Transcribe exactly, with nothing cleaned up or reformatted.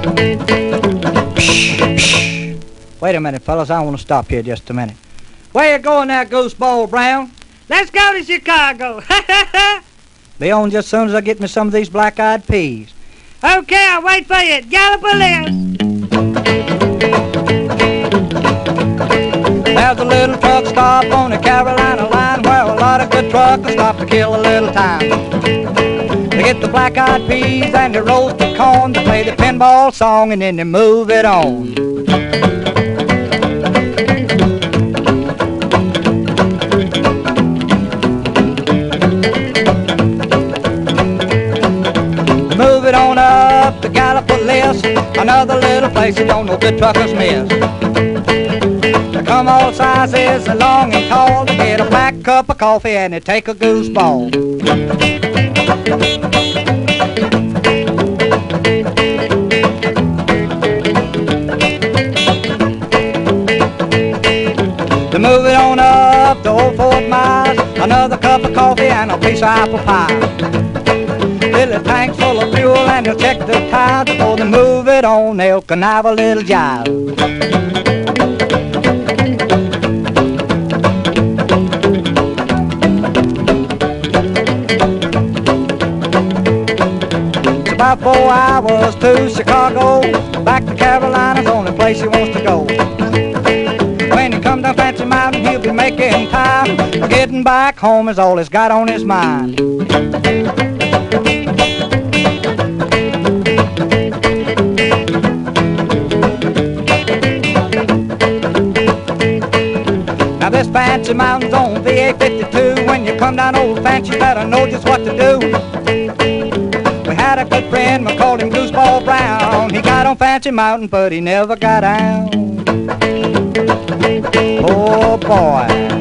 Wait a minute, fellas, I want to stop here just a minute. Where you going there, Gooseball Brown? Let's go to Chicago. Be on just as soon as I get me some of these black-eyed peas. Okay, I'll wait for you at Gallipolis. There's a little truck stop on the Carolina line where a lot of good truckers stop to kill a little time. They get the black-eyed peas and the roasted corn, they play the pinball song and then they move it on. Move it on up to Gallipolis, another little place that don't no good truckers miss. They come all sizes, long and tall, they get a black cup of coffee and they take a gooseball. They move it on up to old Fort Myers, another cup of coffee and a piece of apple pie. Fill a tank full of fuel and they'll check the tires before they move it on, they'll connive a little jive. It's about four hours to Chicago, back to Carolina's the only place he wants to go. When he comes down Fancy Mountain, he'll be making time. Getting back home is all he's got on his mind. Now this Fancy Mountain's on V A fifty-two. When you come down Old Fancy, you better know just what to do. We had a good friend, we called him Gooseball Brown. He got on Fancy Mountain, but he never got down. Oh boy.